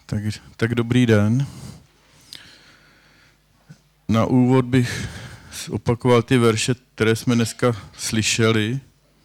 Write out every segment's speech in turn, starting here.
Tak dobrý den. Na úvod bych opakoval ty verše, které jsme dneska slyšeli.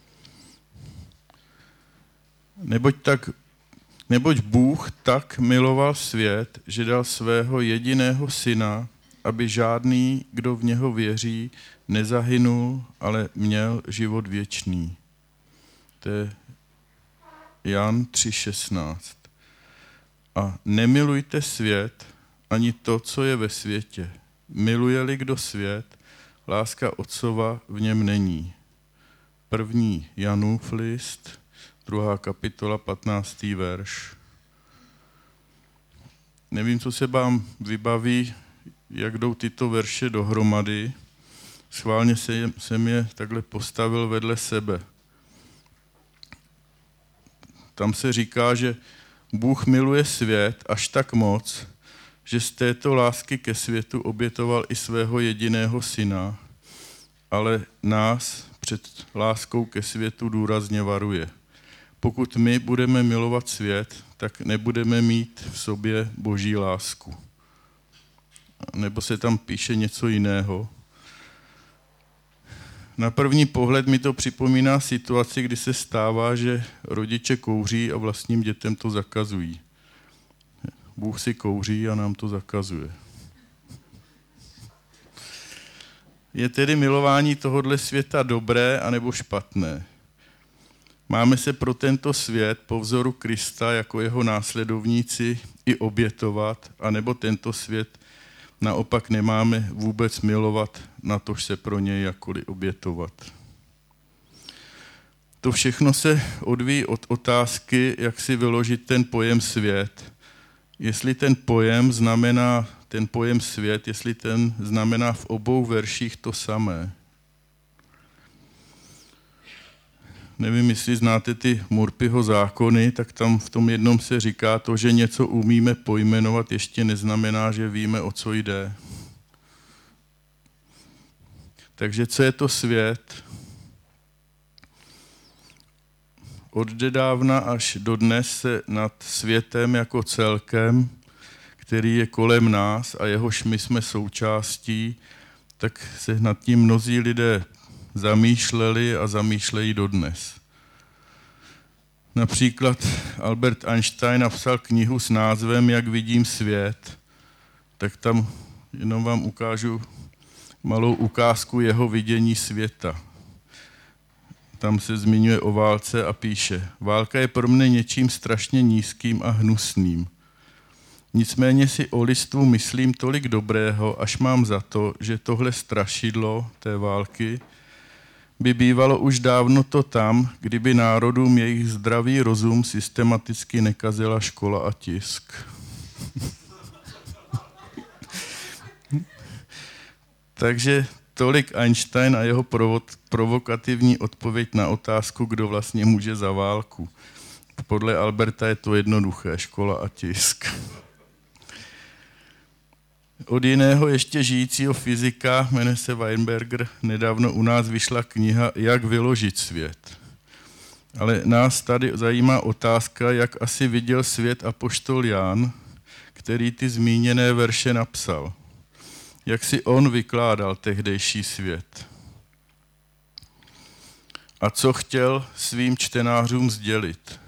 Neboť Bůh tak miloval svět, že dal svého jediného syna, aby žádný, kdo v něho věří, nezahynul, ale měl život věčný. To je Jan 3,16. A nemilujte svět, ani to, co je ve světě. Miluje-li kdo svět, láska Otcova v něm není. 1. Janův list, 2. kapitola, 15. verš. Nevím, co se vám vybaví, jak jdou tyto verše dohromady. Schválně jsem je takhle postavil vedle sebe. Tam se říká, že Bůh miluje svět až tak moc, že z této lásky ke světu obětoval i svého jediného syna, ale nás před láskou ke světu důrazně varuje. Pokud my budeme milovat svět, tak nebudeme mít v sobě boží lásku. Nebo se tam píše něco jiného. Na první pohled mi to připomíná situaci, kdy se stává, že rodiče kouří a vlastním dětem to zakazují. Bůh si kouří a nám to zakazuje. Je tedy milování tohodle světa dobré anebo špatné? Máme se pro tento svět po vzoru Krista jako jeho následovníci i obětovat, anebo tento svět naopak nemáme vůbec milovat, natož se pro něj jakkoliv obětovat. To všechno se odvíjí od otázky, jak si vyložit ten pojem svět. Jestli ten pojem svět, jestli ten znamená v obou verších to samé. Nevím, jestli znáte ty Murphyho zákony, tak tam v tom jednom se říká to, že něco umíme pojmenovat, ještě neznamená, že víme, o co jde. Takže co je to svět? Odedávna až dodnes se nad světem jako celkem, který je kolem nás a jehož my jsme součástí, tak se nad tím mnozí lidé zamýšleli a zamýšlejí dodnes. Například Albert Einstein napsal knihu s názvem Jak vidím svět, tak tam jenom vám ukážu malou ukázku jeho vidění světa. Tam se zmiňuje o válce a píše: Válka je pro mne něčím strašně nízkým a hnusným. Nicméně si o lidstvu myslím tolik dobrého, až mám za to, že tohle strašidlo té války by bývalo už dávno to tam, kdyby národům jejich zdravý rozum systematicky nekazila škola a tisk. Takže tolik Einstein a jeho provokativní odpověď na otázku, kdo vlastně může za válku. Podle Alberta je to jednoduché, škola a tisk. Od jiného ještě žijícího fyzika, jmenuje se Weinberger, nedávno u nás vyšla kniha Jak vyložit svět. Ale nás tady zajímá otázka, jak asi viděl svět apoštol Jan, který ty zmíněné verše napsal. Jak si on vykládal tehdejší svět. A co chtěl svým čtenářům sdělit.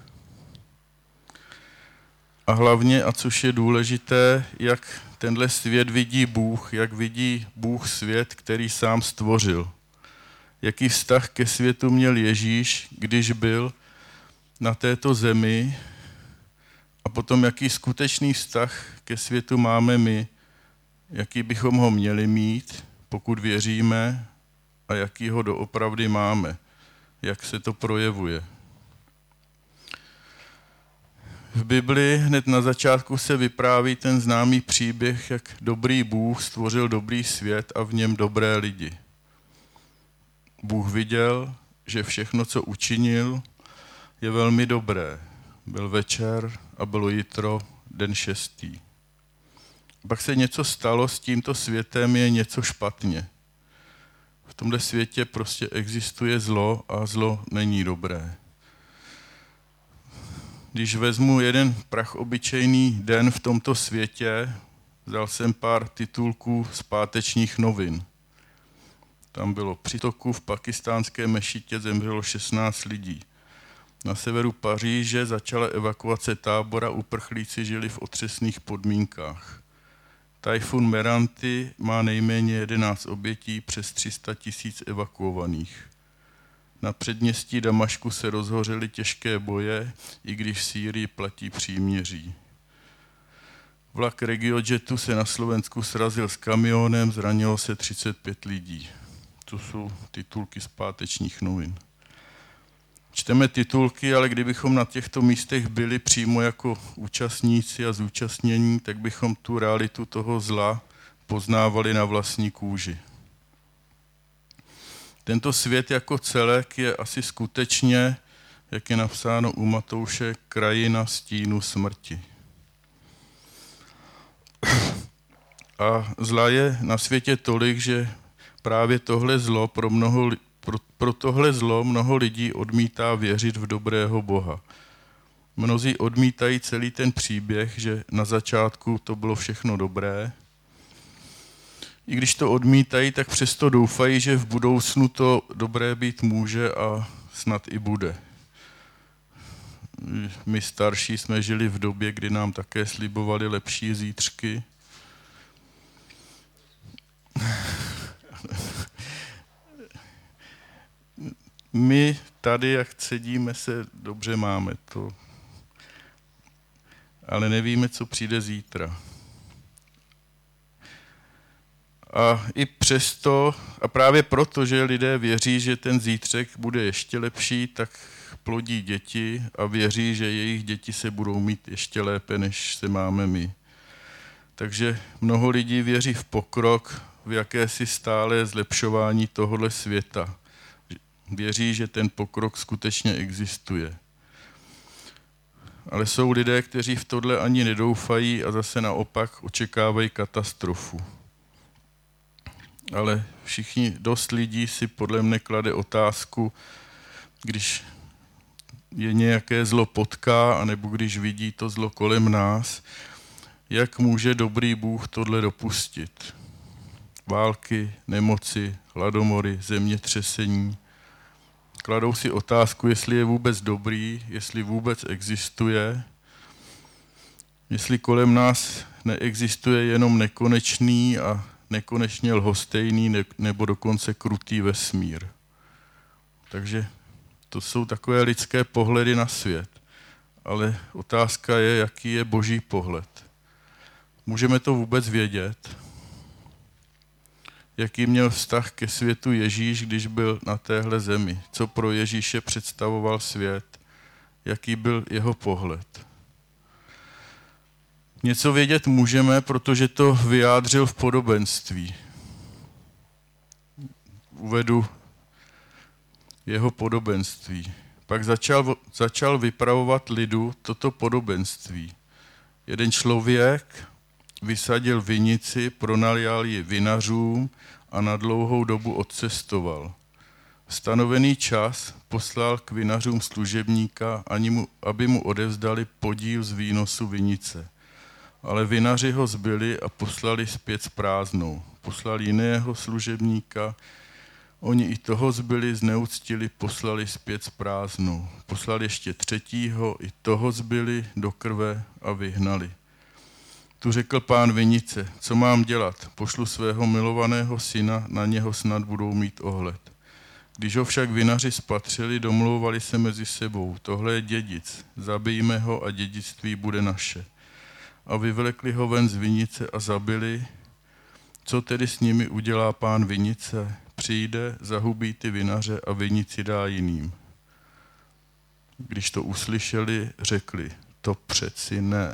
A hlavně, a což je důležité, jak tenhle svět vidí Bůh, jak vidí Bůh svět, který sám stvořil. Jaký vztah ke světu měl Ježíš, když byl na této zemi, a potom jaký skutečný vztah ke světu máme my, jaký bychom ho měli mít, pokud věříme, a jaký ho doopravdy máme, jak se to projevuje. V Bibli hned na začátku se vypráví ten známý příběh, jak dobrý Bůh stvořil dobrý svět a v něm dobré lidi. Bůh viděl, že všechno, co učinil, je velmi dobré. Byl večer a bylo jitro, den 6. Pak se něco stalo s tímto světem, je něco špatně. V tomhle světě prostě existuje zlo a zlo není dobré. Když vezmu jeden prachobyčejný den v tomto světě, vzal jsem pár titulků z pátečních novin. Tam bylo: při toku v pakistánské mešitě zemřelo 16 lidí. Na severu Paříže začala evakuace tábora, uprchlíci žili v otřesných podmínkách. Tajfun Meranti má nejméně 11 obětí, přes 300 000 evakuovaných. Na předměstí Damašku se rozhořely těžké boje, i když v Sýrii platí příměří. Vlak RegioJetu se na Slovensku srazil s kamionem, zranilo se 35 lidí. To jsou titulky z pátečních novin. Čteme titulky, ale kdybychom na těchto místech byli přímo jako účastníci a zúčastnění, tak bychom tu realitu toho zla poznávali na vlastní kůži. Tento svět jako celek je asi skutečně, jak je napsáno u Matouše, krajina stínu smrti. A zla je na světě tolik, že právě tohle zlo pro tohle zlo mnoho lidí odmítá věřit v dobrého Boha. Mnozí odmítají celý ten příběh, že na začátku to bylo všechno dobré. I když to odmítají, tak přesto doufají, že v budoucnu to dobré být může a snad i bude. My starší jsme žili v době, kdy nám také slibovali lepší zítřky. My tady, jak sedíme, se dobře máme, to, ale nevíme, co přijde zítra. A i přesto, a právě proto, že lidé věří, že ten zítřek bude ještě lepší, tak plodí děti a věří, že jejich děti se budou mít ještě lépe, než se máme my. Takže mnoho lidí věří v pokrok, v jakési stále zlepšování tohohle světa. Věří, že ten pokrok skutečně existuje. Ale jsou lidé, kteří v tohle ani nedoufají a zase naopak očekávají katastrofu. Ale dost lidí si podle mne klade otázku, když je nějaké zlo potká, anebo když vidí to zlo kolem nás, jak může dobrý Bůh tohle dopustit. Války, nemoci, hladomory, zemětřesení. Kladou si otázku, jestli je vůbec dobrý, jestli vůbec existuje, jestli kolem nás neexistuje jenom nekonečný a nekonečně lhostejný nebo dokonce krutý vesmír. Takže to jsou takové lidské pohledy na svět. Ale otázka je, jaký je Boží pohled. Můžeme to vůbec vědět? Jaký měl vztah ke světu Ježíš, když byl na téhle zemi? Co pro Ježíše představoval svět? Jaký byl jeho pohled? Něco vědět můžeme, protože to vyjádřil v podobenství. Uvedu jeho podobenství. Pak začal vypravovat lidu toto podobenství. Jeden člověk vysadil vinici, pronaljal ji vinařům a na dlouhou dobu odcestoval. V stanovený čas poslal k vinařům služebníka, aby mu odevzdali podíl z výnosu vinice. Ale vinaři ho zbyli a poslali zpět s prázdnou. Poslal jiného služebníka, oni i toho zbyli, zneuctili, poslali zpět s prázdnou. Poslal ještě třetího, i toho zbyli do krve a vyhnali. Tu řekl pán vinice, co mám dělat? Pošlu svého milovaného syna, na něho snad budou mít ohled. Když ho však vinaři spatřili, domlouvali se mezi sebou. Tohle je dědic, zabijme ho a dědictví bude naše. A vyvlekli ho ven z vinice a zabili. Co tedy s nimi udělá pán vinice? Přijde, zahubí ty vinaře a vinici dá jiným. Když to uslyšeli, řekli, to přeci ne.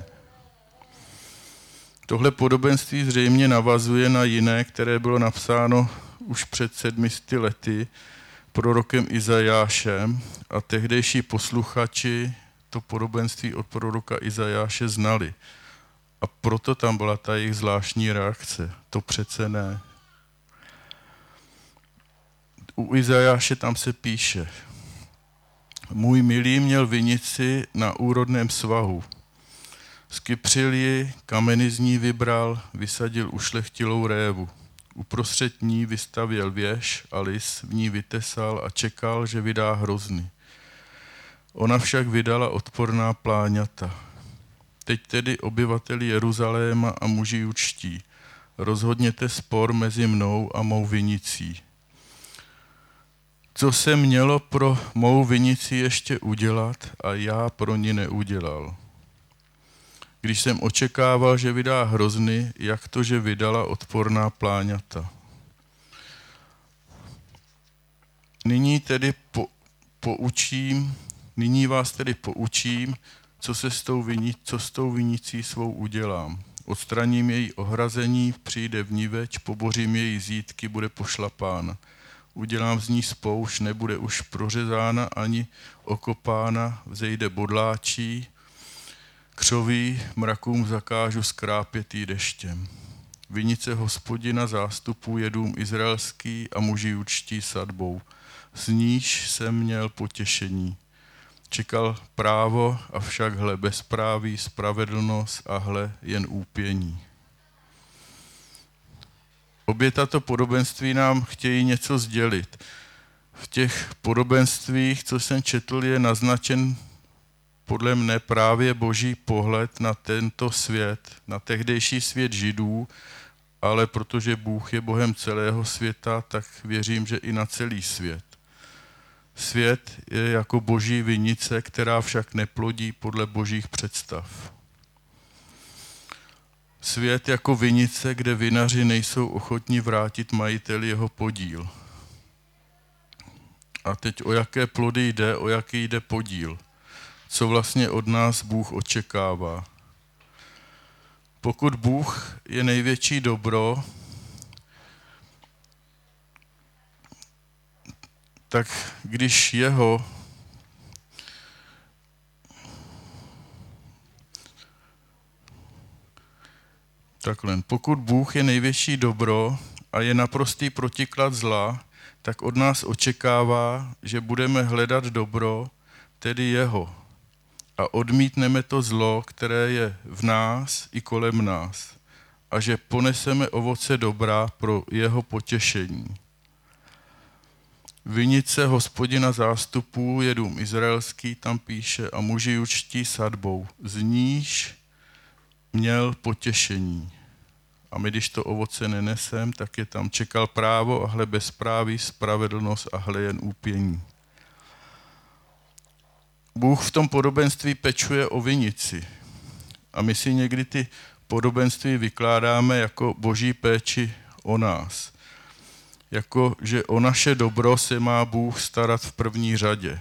Tohle podobenství zřejmě navazuje na jiné, které bylo napsáno už před 700 lety prorokem Izajášem a tehdejší posluchači to podobenství od proroka Izajáše znali. A proto tam byla ta jejich zvláštní reakce. To přece ne. U Izajáše tam se píše: Můj milý měl vinici na úrodném svahu. Skypřil ji, kameny z ní vybral, vysadil ušlechtilou révu. Uprostřed ní vystavěl věž a lis v ní vytesal a čekal, že vydá hrozny. Ona však vydala odporná pláňata. Teď tedy obyvateli Jeruzaléma a muži jučtí, rozhodněte spor mezi mnou a mou vinicí. Co se mělo pro mou vinici ještě udělat a já pro ní neudělal. Když jsem očekával, že vydá hrozny, jak to, že vydala odporná pláňata. Nyní vás tedy poučím, co s tou vinicí svou udělám. Odstraním její ohrazení, přijde vniveč, pobořím její zítky, bude pošlapána. Udělám z ní spoušť, nebude už prořezána ani okopána, vzejde bodláčí, křoví, mrakům zakážu skrápět jí deštěm. Vinice Hospodina zástupů je dům izraelský a muži jučtí sadbou. Z níž jsem měl potěšení. Čekal právo, avšak hle bezpráví, spravedlnost a hle jen úpění. Obě tato podobenství nám chtějí něco sdělit. V těch podobenstvích, co jsem četl, je naznačen podle mne právě Boží pohled na tento svět, na tehdejší svět Židů, ale protože Bůh je Bohem celého světa, tak věřím, že i na celý svět. Svět je jako Boží vinice, která však neplodí podle Božích představ. Svět jako vinice, kde vinaři nejsou ochotní vrátit majiteli jeho podíl. A teď o jaké plody jde, o jaký jde podíl? Co vlastně od nás Bůh očekává? Pokud Bůh je největší dobro, tak když pokud Bůh je největší dobro a je naprostý protiklad zla, tak od nás očekává, že budeme hledat dobro, tedy jeho, a odmítneme to zlo, které je v nás i kolem nás, a že poneseme ovoce dobra pro jeho potěšení. Vinice Hospodina zástupů je dům izraelský, tam píše, a muži jučtí sadbou, z níž měl potěšení. A my, když to ovoce nenesem, tak je tam čekal právo a hle bezpráví, spravedlnost a hle jen úpění. Bůh v tom podobenství pečuje o vinici. A my si někdy ty podobenství vykládáme jako Boží péči o nás. Jako, že o naše dobro se má Bůh starat v první řadě.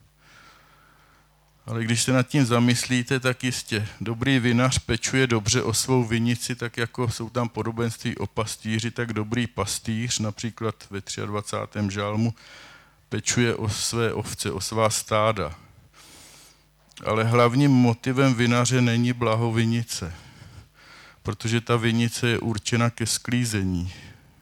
Ale když se nad tím zamyslíte, tak jistě dobrý vinař pečuje dobře o svou vinici, tak jako jsou tam podobenství o pastýři, tak dobrý pastýř, například ve 23. žalmu, pečuje o své ovce, o svá stáda. Ale hlavním motivem vinaře není blaho vinice, protože ta vinice je určena ke sklízení.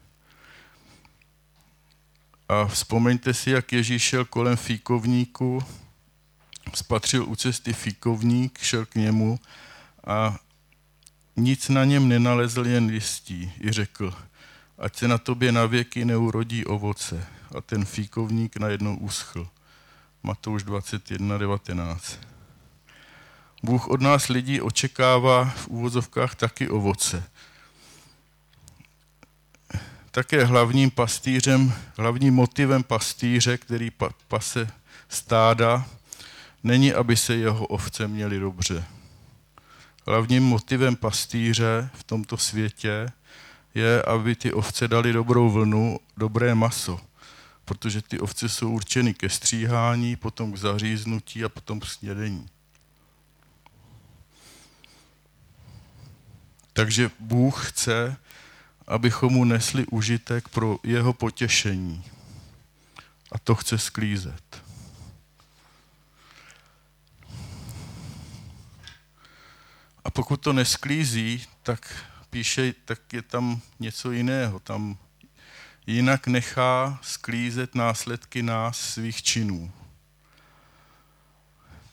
A vzpomeňte si, jak Ježíš šel kolem fíkovníku, spatřil u cesty fíkovník, šel k němu a nic na něm nenalezl, jen listí. I řekl, ať se na tobě navěky neurodí ovoce. A ten fíkovník najednou uschl. Matouš 21:19. Bůh od nás lidí očekává v úvozovkách taky ovoce. Také hlavním motivem pastýře, který pase stáda, není, aby se jeho ovce měly dobře. Hlavním motivem pastýře v tomto světě je, aby ty ovce dali dobrou vlnu, dobré maso, protože ty ovce jsou určeny ke stříhání, potom k zaříznutí a potom k snědení. Takže Bůh chce, abychom mu nesli užitek pro jeho potěšení. A to chce sklízet. A pokud to nesklízí, tak píše, tak je tam něco jiného. Tam jinak nechá sklízet následky nás svých činů.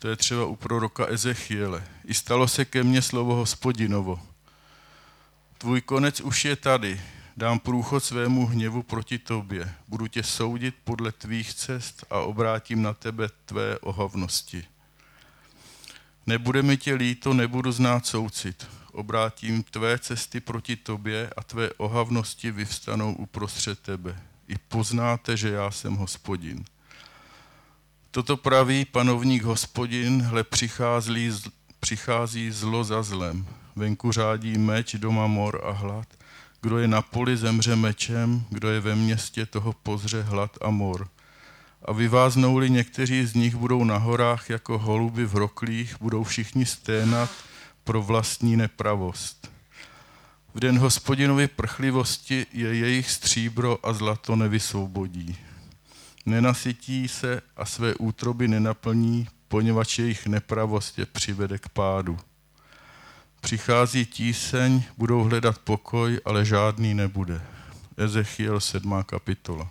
To je třeba u proroka Ezechiele. I stalo se ke mně slovo Hospodinovo. Tvůj konec už je tady. Dám průchod svému hněvu proti tobě. Budu tě soudit podle tvých cest a obrátím na tebe tvé ohavnosti. Nebude mi tě líto, nebudu znát soucit. Obrátím tvé cesty proti tobě a tvé ohavnosti vyvstanou uprostřed tebe. I poznáte, že já jsem Hospodin. Toto praví panovník Hospodin, hle přichází zlo za zlem. Venku řádí meč, doma mor a hlad. Kdo je na poli, zemře mečem, kdo je ve městě, toho pozře hlad a mor. A vyváznou-li někteří z nich, budou na horách jako holuby v roklích, budou všichni sténat pro vlastní nepravost. V den Hospodinovy prchlivosti je jejich stříbro a zlato nevysvobodí. Nenasytí se a své útroby nenaplní, poněvadž jejich nepravost je přivede k pádu. Přichází tíseň, budou hledat pokoj, ale žádný nebude. Ezechiel 7. kapitola.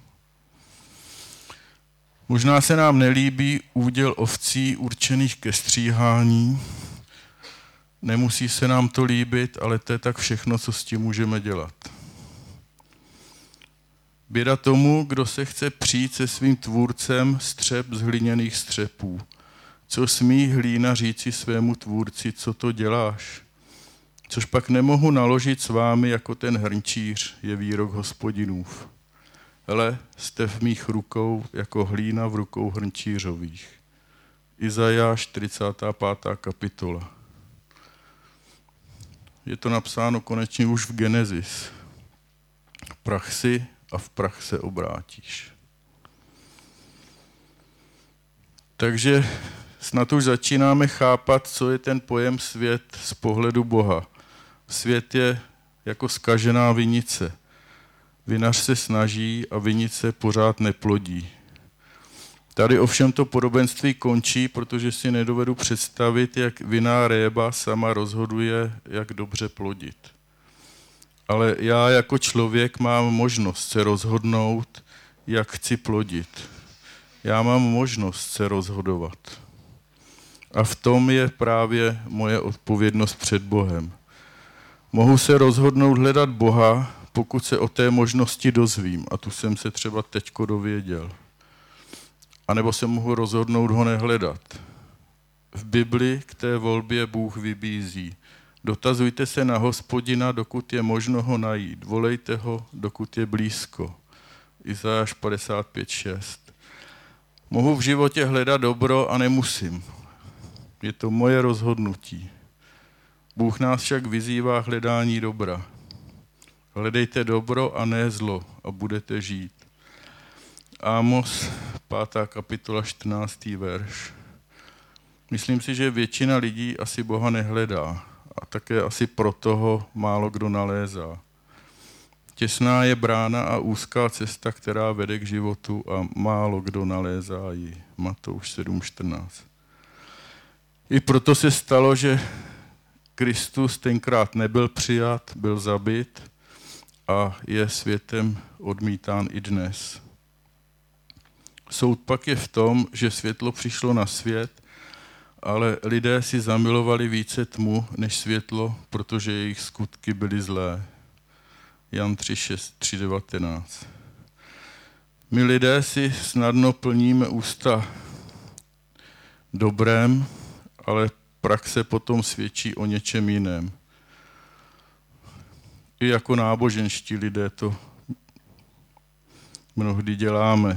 Možná se nám nelíbí úděl ovcí určených ke stříhání. Nemusí se nám to líbit, ale to je tak všechno, co s tím můžeme dělat. Běda tomu, kdo se chce přijít se svým tvůrcem střep z hliněných střepů. Co smí hlína říci svému tvůrci, co to děláš? Což pak nemohu naložit s vámi jako ten hrnčíř, je výrok Hospodinův. Hele, jste v mých rukou jako hlína v rukou hrnčířových. Izajáš 45. kapitola. Je to napsáno konečně už v Genesis. Prach si a v prach se obrátíš. Takže snad už začínáme chápat, co je ten pojem svět z pohledu Boha. Svět je jako zkažená vinice. Vinař se snaží a vinice pořád neplodí. Tady ovšem to podobenství končí, protože si nedovedu představit, jak vinná réba sama rozhoduje, jak dobře plodit. Ale já jako člověk mám možnost se rozhodnout, jak chci plodit. Já mám možnost se rozhodovat. A v tom je právě moje odpovědnost před Bohem. Mohu se rozhodnout hledat Boha, pokud se o té možnosti dozvím. A tu jsem se třeba teďko dověděl. A nebo se mohu rozhodnout ho nehledat. V Bibli k té volbě Bůh vybízí. Dotazujte se na Hospodina, dokud je možno ho najít. Volejte ho, dokud je blízko. Izajáš 55:6. Mohu v životě hledat dobro a nemusím. Je to moje rozhodnutí. Bůh nás však vyzývá hledání dobra. Hledejte dobro a ne zlo a budete žít. Ámos 5. kapitola 14. verš. Myslím si, že většina lidí asi Boha nehledá a také asi proto ho málo kdo nalézá. Těsná je brána a úzká cesta, která vede k životu a málo kdo nalézá ji. Matouš 7:14. I proto se stalo, že Kristus tenkrát nebyl přijat, byl zabit a je světem odmítán i dnes. Soud pak je v tom, že světlo přišlo na svět, ale lidé si zamilovali více tmu než světlo, protože jejich skutky byly zlé. Jan 3:19. My lidé si snadno plníme ústa dobrém, ale praxe potom svědčí o něčem jiném. I jako náboženští lidé to mnohdy děláme.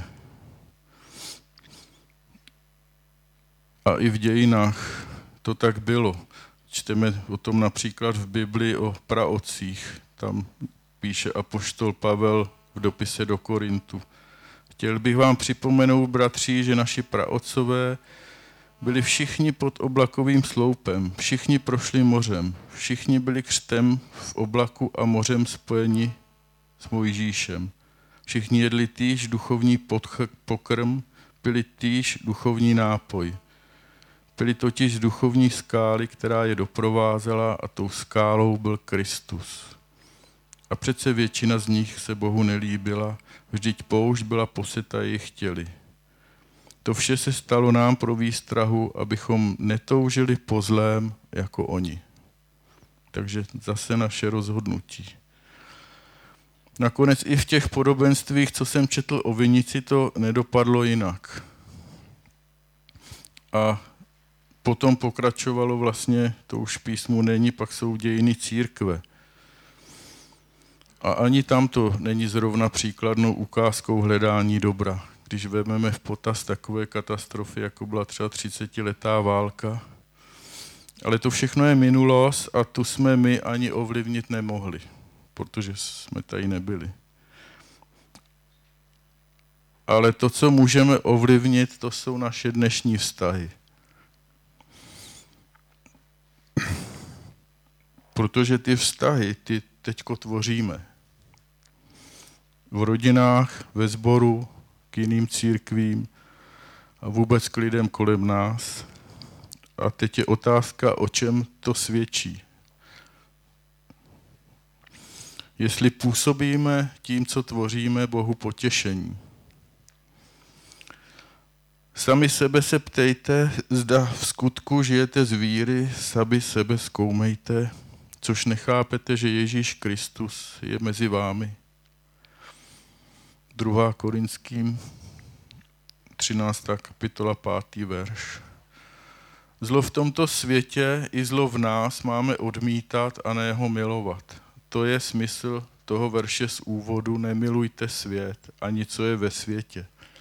A i v dějinách to tak bylo. Čteme o tom například v Bibli o praotcích. Tam píše apoštol Pavel v dopise do Korintu. Chtěl bych vám připomenout, bratři, že naši praotcové byli všichni pod oblakovým sloupem, všichni prošli mořem, všichni byli křtem v oblaku a mořem spojeni s Mojžíšem. Všichni jedli týž duchovní pokrm, pili týž duchovní nápoj. Pili totiž z duchovní skály, která je doprovázela, a tou skálou byl Kristus. A přece většina z nich se Bohu nelíbila, vždyť poušť byla poseta jejich těly. To vše se stalo nám pro výstrahu, abychom netoužili po zlém jako oni. Takže zase naše rozhodnutí. Nakonec i v těch podobenstvích, co jsem četl o vinici, to nedopadlo jinak. A potom pokračovalo vlastně, to už v písmu není, pak jsou dějiny církve. A ani tam to není zrovna příkladnou ukázkou hledání dobra. Když vezmeme v potaz takové katastrofy, jako byla třeba 30letá válka. Ale to všechno je minulost a tu jsme my ani ovlivnit nemohli, protože jsme tady nebyli. Ale to, co můžeme ovlivnit, to jsou naše dnešní vztahy. Protože ty vztahy, ty teďko tvoříme. V rodinách, ve sboru, k jiným církvím a vůbec k lidem kolem nás. A teď je otázka, o čem to svědčí. Jestli působíme tím, co tvoříme, Bohu potěšení. Sami sebe se ptejte, zda v skutku žijete z víry, sami sebe zkoumejte, což nechápete, že Ježíš Kristus je mezi vámi. 2. Korinským 13. kapitola 5. verš. Zlo v tomto světě i zlo v nás máme odmítat a ne ho milovat. To je smysl toho verše z úvodu, nemilujte svět ani co je ve světě.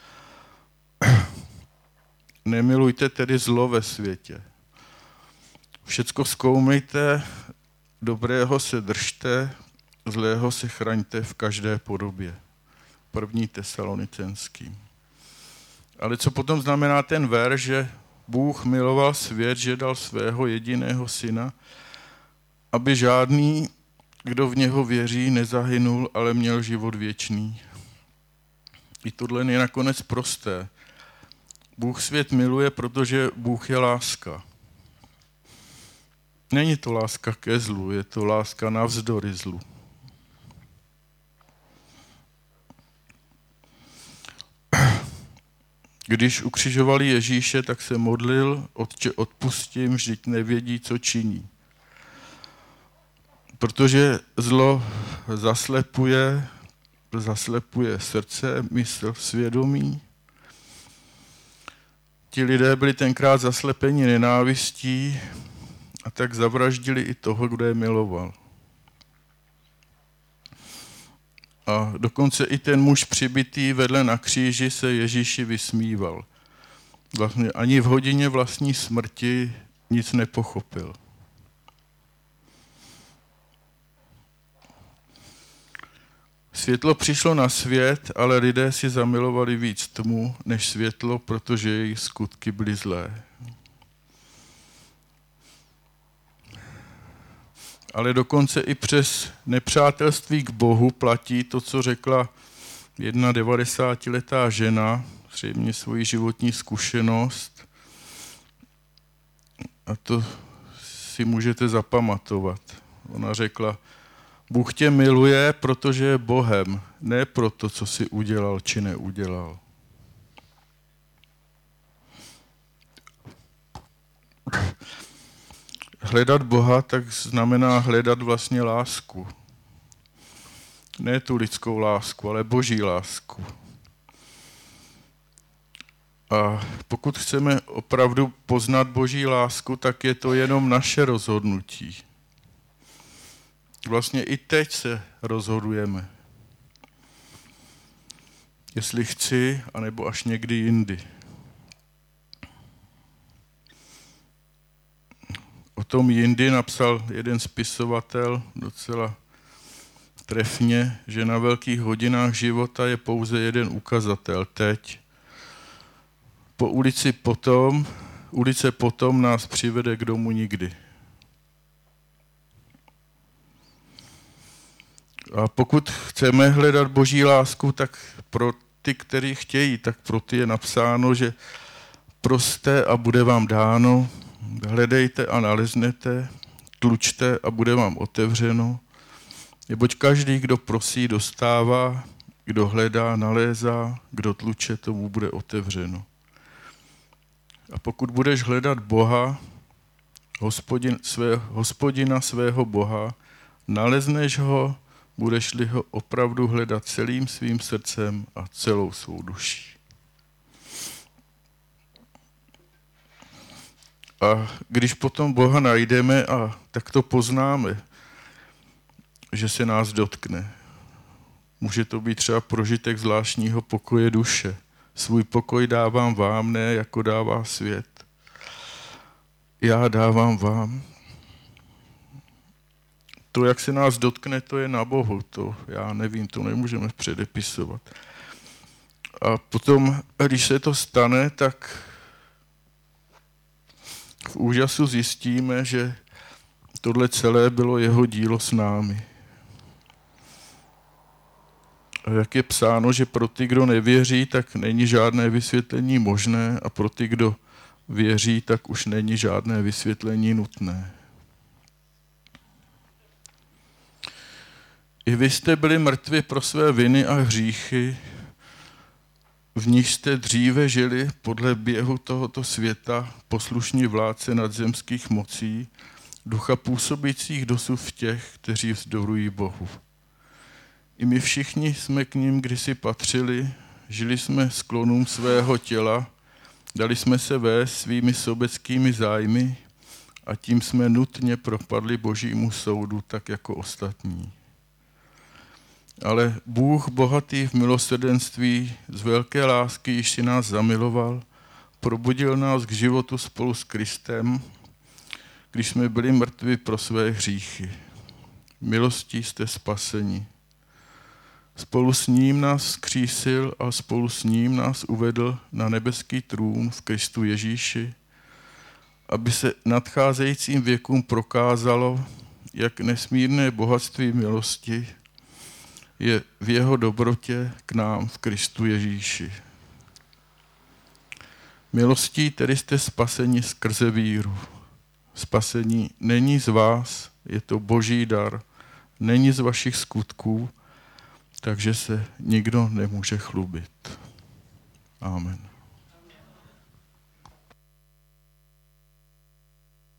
Nemilujte tedy zlo ve světě. Všecko zkoumejte, dobrého se držte, zlého se chraňte v každé podobě. 1. Tesalonicenským. Ale co potom znamená ten verš, že Bůh miloval svět, že dal svého jediného syna, aby žádný, kdo v něho věří, nezahynul, ale měl život věčný. I tohle je nakonec prosté. Bůh svět miluje, protože Bůh je láska. Není to láska ke zlu, je to láska navzdory zlu. Když ukřižovali Ježíše, tak se modlil, Otče, odpustím, vždyť nevědí, co činí. Protože zlo zaslepuje srdce, mysl, svědomí. Ti lidé byli tenkrát zaslepeni nenávistí a tak zavraždili i toho, kdo je miloval. A dokonce i ten muž přibitý vedle na kříži se Ježíši vysmíval. Vlastně ani v hodině vlastní smrti nic nepochopil. Světlo přišlo na svět, ale lidé si zamilovali víc tmu než světlo, protože jejich skutky byly zlé. Ale dokonce i přes nepřátelství k Bohu platí to, co řekla jedna 90letá žena, zřejmě svoji životní zkušenost. A to si můžete zapamatovat. Ona řekla, Bůh tě miluje, protože je Bohem, ne proto, co jsi udělal či neudělal. Hledat Boha tak znamená hledat vlastně lásku. Ne tu lidskou lásku, ale Boží lásku. A pokud chceme opravdu poznat Boží lásku, tak je to jenom naše rozhodnutí. Vlastně i teď se rozhodujeme. Jestli chci, anebo až někdy jindy. O tom jindy napsal jeden spisovatel docela trefně, že na velkých hodinách života je pouze jeden ukazatel, teď. Ulice potom nás přivede k domu nikdy. A pokud chceme hledat Boží lásku, tak pro ty, kteří chtějí, tak pro ty je napsáno, že proste a bude vám dáno, hledejte a naleznete, tlučte a bude vám otevřeno, neboť každý, kdo prosí, dostává, kdo hledá, nalézá, kdo tluče, tomu bude otevřeno. A pokud budeš hledat Boha, hospodina svého Boha, nalezneš ho, budeš-li ho opravdu hledat celým svým srdcem a celou svou duší. A když potom Boha najdeme a tak to poznáme, že se nás dotkne. Může to být třeba prožitek zvláštního pokoje duše. Svůj pokoj dávám vám, ne jako dává svět. Já dávám vám. To, jak se nás dotkne, to je na Bohu. To já nevím, to nemůžeme předepisovat. A potom, když se to stane, tak v úžasu zjistíme, že tohle celé bylo jeho dílo s námi. A jak je psáno, že pro ty, kdo nevěří, tak není žádné vysvětlení možné a pro ty, kdo věří, tak už není žádné vysvětlení nutné. I vy jste byli mrtvi pro své viny a hříchy, v níž jste dříve žili podle běhu tohoto světa, poslušní vládce nadzemských mocí, ducha působících dosud v těch, kteří vzdorují Bohu. I my všichni jsme k ním kdysi patřili, žili jsme sklonům svého těla, dali jsme se vést svými sobeckými zájmy a tím jsme nutně propadli Božímu soudu, tak jako ostatní. Ale Bůh, bohatý v milosrdenství, z velké lásky, již si nás zamiloval, probudil nás k životu spolu s Kristem, když jsme byli mrtvi pro své hříchy. Milostí jste spaseni. Spolu s ním nás vzkřísil a spolu s ním nás uvedl na nebeský trůn v Kristu Ježíši, aby se nadcházejícím věkům prokázalo, jak nesmírné bohatství milosti je v jeho dobrotě k nám v Kristu Ježíši. Milostí tedy jste spaseni skrze víru. Spasení není z vás, je to Boží dar, není z vašich skutků, takže se nikdo nemůže chlubit. Amen.